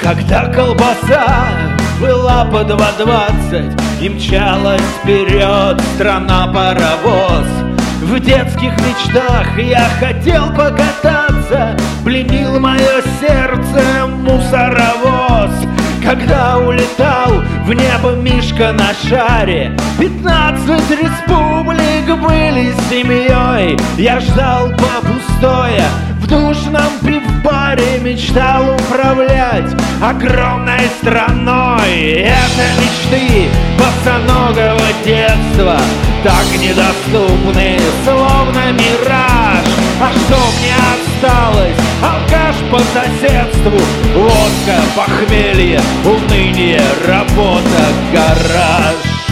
Когда колбаса была по 2.20 и мчалась вперед страна-паровоз, в детских мечтах я хотел покататься, пленил мое сердце мусоровоз. Когда улетал в небо Мишка на шаре, 15 республик были семьей. Я ждал папу стоя в душном пивбаре, мечтал управлять огромной страной. Это мечты босоногого детства, так недоступны, словно мираж. А что мне осталось? Алкаш по соседству, водка, похмелье, уныние, работа, гараж.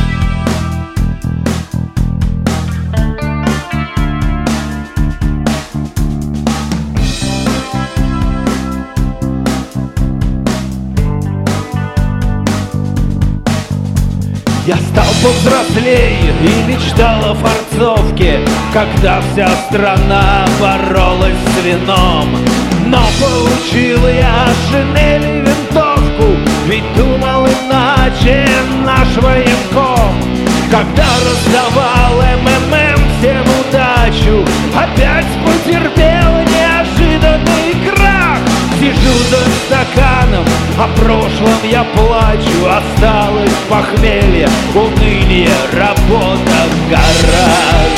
Я стал повзрослее и мечтал о форцовке, когда вся страна боролась с вином. Но получил я шинель и винтовку, ведь думал иначе наш военком. Когда раздавал МММ всем удачу, опять потерпел неожиданный крах. Сижу за стаканом, о прошлом я плачу. Осталось похмелье, уныние, работа, гараж.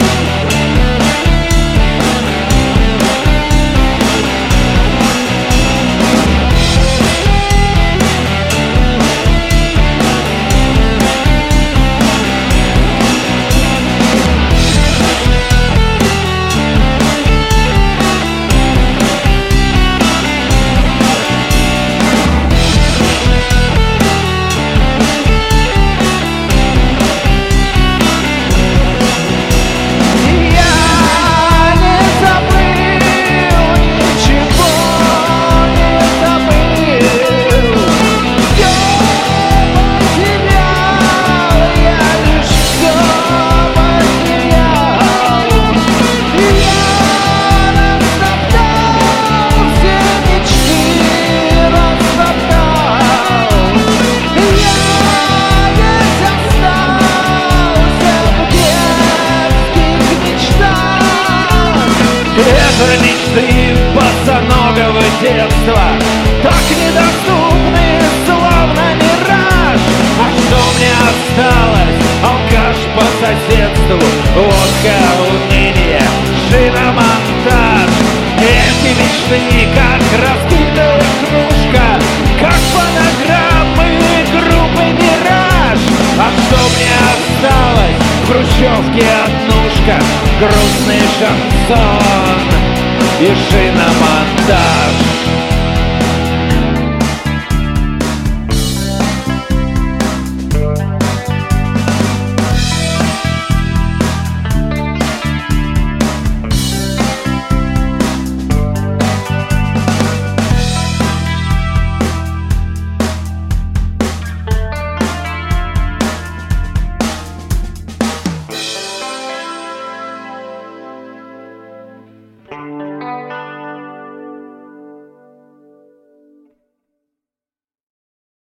Это мечты босоногого детства, так недоступны, словно мираж. А что мне осталось? Алкаш по соседству, водка, уныние, шиномонтаж. Эти мечты, как разбитая кружка, как фонограммы группы «Мираж». А что мне осталось? В хрущевке однушка, грустный шансон и шиномонтаж.